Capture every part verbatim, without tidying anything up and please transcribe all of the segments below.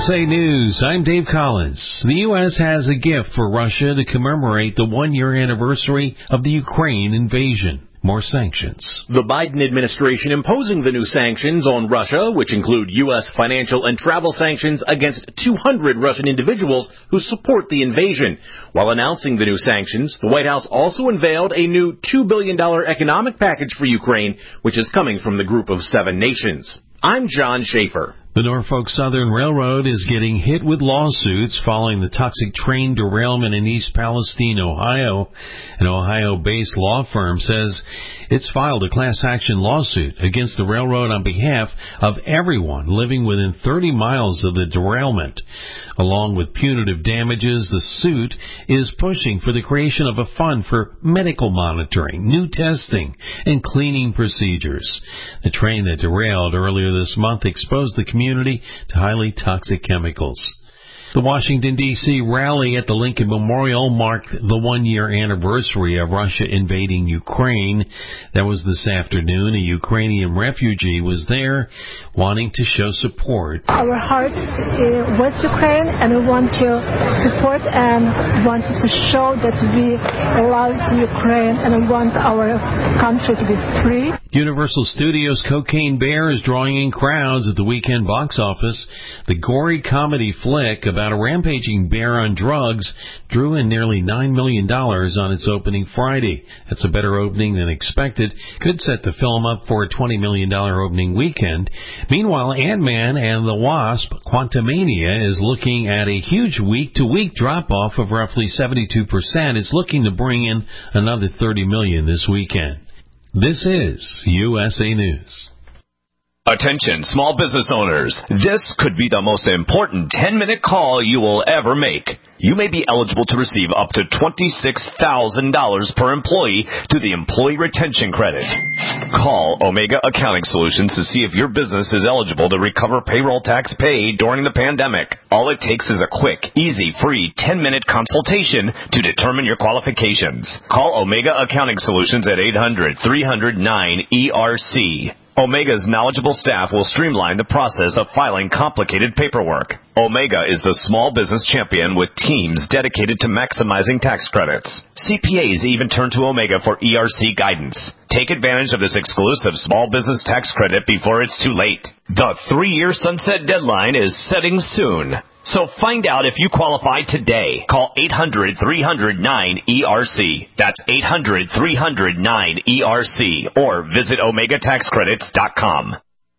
S A News, I'm Dave Collins. The U S has a gift for Russia to commemorate the one-year anniversary of the Ukraine invasion. More sanctions. The Biden administration imposing the new sanctions on Russia, which include U S financial and travel sanctions against two hundred Russian individuals who support the invasion. While announcing the new sanctions, the White House also unveiled a new two billion dollars economic package for Ukraine, which is coming from the group of seven nations. I'm John Schaefer. The Norfolk Southern Railroad is getting hit with lawsuits following the toxic train derailment in East Palestine, Ohio. An Ohio-based law firm says it's filed a class action lawsuit against the railroad on behalf of everyone living within thirty miles of the derailment. Along with punitive damages, the suit is pushing for the creation of a fund for medical monitoring, new testing, and cleaning procedures. The train that derailed earlier this month exposed the community to highly toxic chemicals. The Washington, D C rally at the Lincoln Memorial marked the one-year anniversary of Russia invading Ukraine. That was this afternoon. A Ukrainian refugee was there wanting to show support. Our hearts uh, with Ukraine, and we want to support and wanted to show that we love Ukraine and we want our country to be free. Universal Studios' Cocaine Bear is drawing in crowds at the weekend box office. The gory comedy flick about a rampaging bear on drugs drew in nearly nine million dollars on its opening Friday. That's a better opening than expected. Could set the film up for a twenty million dollars opening weekend. Meanwhile, Ant-Man and the Wasp: Quantumania is looking at a huge week-to-week drop-off of roughly seventy-two percent. It's looking to bring in another thirty million dollars this weekend. This is U S A News. Attention, small business owners. This could be the most important ten-minute call you will ever make. You may be eligible to receive up to twenty-six thousand dollars per employee through the Employee Retention Credit. Call Omega Accounting Solutions to see if your business is eligible to recover payroll tax paid during the pandemic. All it takes is a quick, easy, free ten-minute consultation to determine your qualifications. Call Omega Accounting Solutions at eight hundred, three hundred, nine E R C. Omega's knowledgeable staff will streamline the process of filing complicated paperwork. Omega is the small business champion with teams dedicated to maximizing tax credits. C P As even turn to Omega for E R C guidance. Take advantage of this exclusive small business tax credit before it's too late. The three-year sunset deadline is setting soon. So find out if you qualify today. Call eight hundred, three hundred, nine E R C. That's eight hundred, three hundred, nine E R C. Or visit omega tax credits dot com.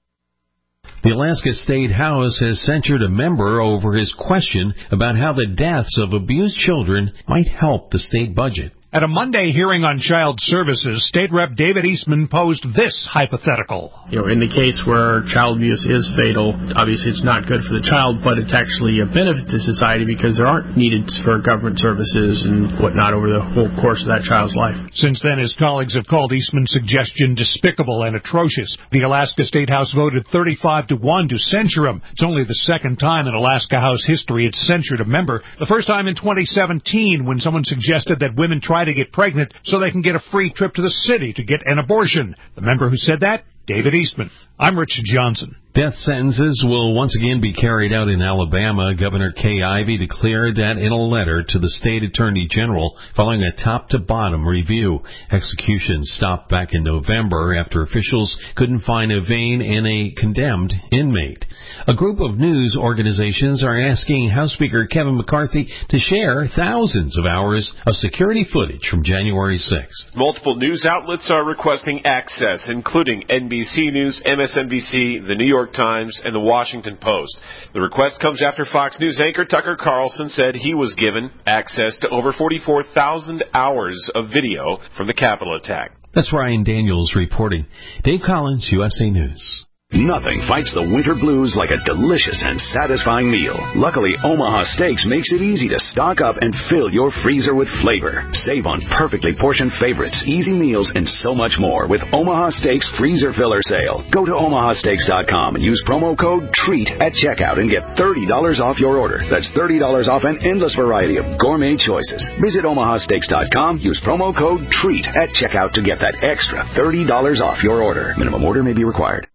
The Alaska State House has censured a member over his question about how the deaths of abused children might help the state budget. At a Monday hearing on child services, State Representative David Eastman posed this hypothetical. You know, in the case where child abuse is fatal, obviously it's not good for the child, but it's actually a benefit to society because there aren't needed for government services and whatnot over the whole course of that child's life. Since then, his colleagues have called Eastman's suggestion despicable and atrocious. The Alaska State House voted thirty-five to one to censure him. It's only the second time in Alaska House history it's censured a member. The first time in twenty seventeen when someone suggested that women try to get pregnant so they can get a free trip to the city to get an abortion. The member who said that, David Eastman. I'm Richard Johnson. Death sentences will once again be carried out in Alabama. Governor Kay Ivey declared that in a letter to the state attorney general following a top-to-bottom review. Executions stopped back in November after officials couldn't find a vein in a condemned inmate. A group of news organizations are asking House Speaker Kevin McCarthy to share thousands of hours of security footage from January sixth. Multiple news outlets are requesting access, including N B C News, M S N B C, The New York Times, and The Washington Post. The request comes after Fox News anchor Tucker Carlson said he was given access to over forty-four thousand hours of video from the Capitol attack. That's Ryan Daniels reporting. Dave Collins, U S A News. Nothing fights the winter blues like a delicious and satisfying meal. Luckily, Omaha Steaks makes it easy to stock up and fill your freezer with flavor. Save on perfectly portioned favorites, easy meals, and so much more with Omaha Steaks Freezer Filler Sale. Go to omaha steaks dot com and use promo code TREAT at checkout and get thirty dollars off your order. That's thirty dollars off an endless variety of gourmet choices. Visit omaha steaks dot com, use promo code TREAT at checkout to get that extra thirty dollars off your order. Minimum order may be required.